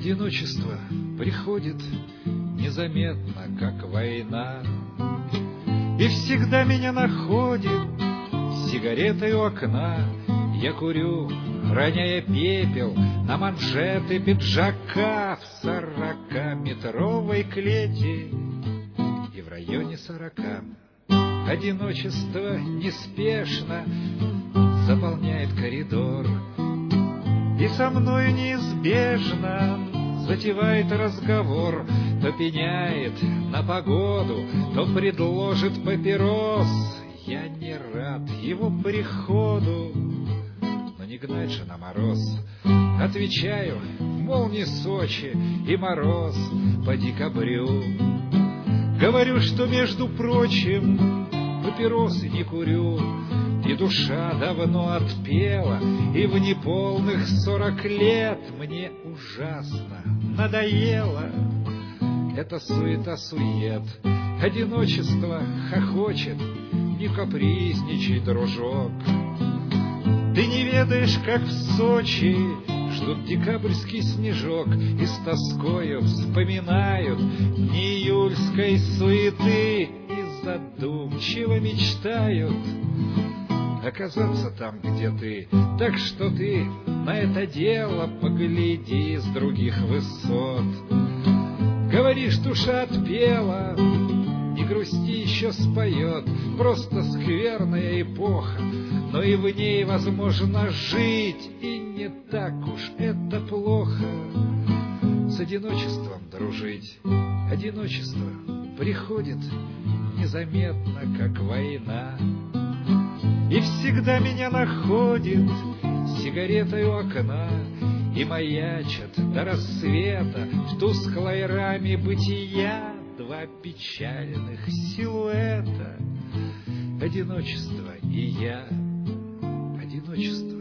Одиночество приходит незаметно, как война, и всегда меня находит сигаретой у окна. Я курю, роняя пепел на манжеты пиджака в 40-метровой клете и в районе 40. Одиночество неспешно заполняет коридор, и со мною неизбежно затевает разговор. То пеняет на погоду, то предложит папирос. Я не рад его приходу, но не гнать же на мороз. Отвечаю, мол, не Сочи и мороз по декабрю. Говорю, что, между прочим, папиросы не курю, и душа давно отпела, и в неполных 40 лет мне ужасно надоело. Это суета-сует, одиночество хохочет, не капризничай, дружок. Ты не ведаешь, как в Сочи ждут декабрьский снежок, и с тоскою вспоминают дни июльской суеты, и задумчиво мечтают оказаться там, где ты. Так что ты на это дело погляди с других высот. Говоришь, душа отпела, не грусти, еще споет. Просто скверная эпоха, но и в ней возможно жить, и не так уж это плохо с одиночеством дружить. Одиночество приходит незаметно, как война, и всегда меня находит сигаретой у окна, и маячат до рассвета в тусклой раме бытия два печальных силуэта. Одиночество и я, одиночество